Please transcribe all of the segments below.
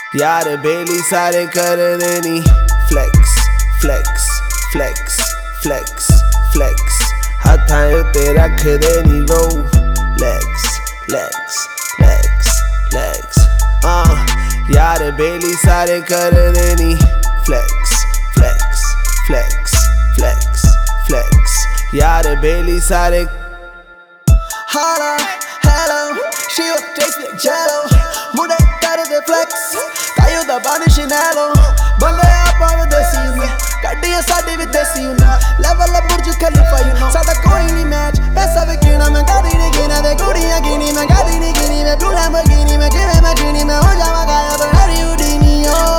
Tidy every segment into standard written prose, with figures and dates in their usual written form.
यार बेली सारे कर देनी flex flex flex flex flex हथां उत्ते रख देनी रो लैक्स लैक्स लैक्स लैक्स यार बेली सारे कर देनी flex flex flex flex flex यार बेली सारे Holla, hello, she was tasting jello. Mude got the flex, caiu da banda chinelo. Banda up on the scene, cadê sabe with the scene. Level up Burj Khalifa, you know. Sada koi nahi match, aisa vikina main gadi nahi gina, de guriyan gini main gadi nahi gini, main blue Lamborghini main give me genie, main ho jawa gaya to Harry Houdini.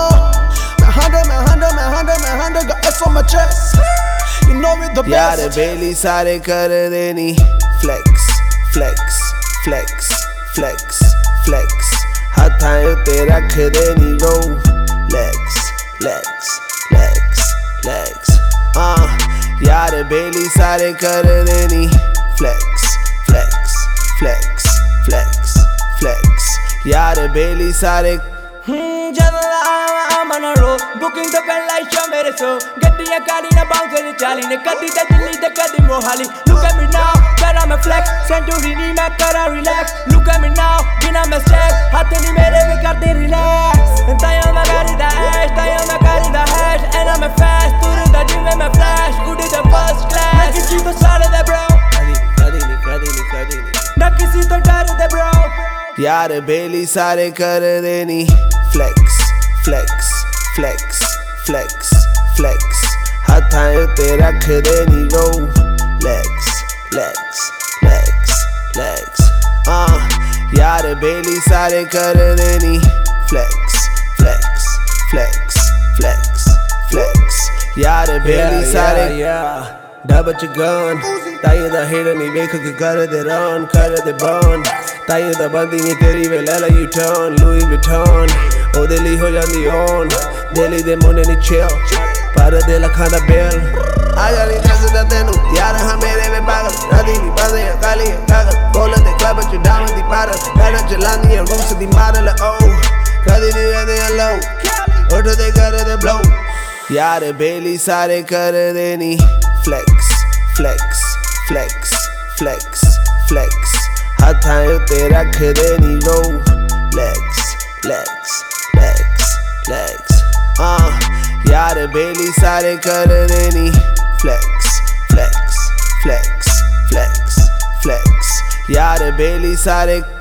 My hundred, got S on my chest. You know with the best. यार बेली सारे कर देनी flex flex flex flex flex हथां उत्ते रख देनी रो लैक्स लैक्स लैक्स लैक्स यार बेली सारे कर देनी flex flex flex flex flex यार बेली सारे I'm on a road, booking the pen like show mere so. Getting a car in a bounce and Charlie, the cut it, the delete, the cut in Mohali. Look at me now, that I'm a flex. Santorini, my car, relax. Look at me now, bin I'm a step. Hatani mere we got the relax. And I am a car in the hash, I am a car in the hash. And I'm a fast, to the gym and my flash. Who did the first class? Nakisi to start the bro. Nakisi to start the bro. यार बेली सारे कर देनी flex flex flex flex flex हथां उत्ते रख देनी रो लैक्स लैक्स लैक्स लैक्स यार बेली सारे कर देनी flex flex flex flex flex यार बेली सारे डब च गन ताई दा हेड नहीं वेख के कर दे रन कर दे बर्न ताई दा बंदी नहीं तेरी वे ले यू टर्न लुई विटॉन ओ दिल्ली हो जांदी ऑन दिल्ली दे मुंडे नहीं चिल पर दे लखां दा बिल आ जानी दसदा तेनू यार हां मेरे वे पागल नदी दी पासे काली कागल बोल दे क्लब च डाउन दी पारल पैर चलांदी है रूस दी मारल ओ कदी नहीं रहंदे लो उठ दे कर दे ब्लो यार बेली सारे कर देनी flex flex flex flex flex हथां उत्ते रख देनी रो लैक्स लैक्स लैक्स लैक्स यार बेली सारे कर देनी flex flex flex flex flex यार बेली सारे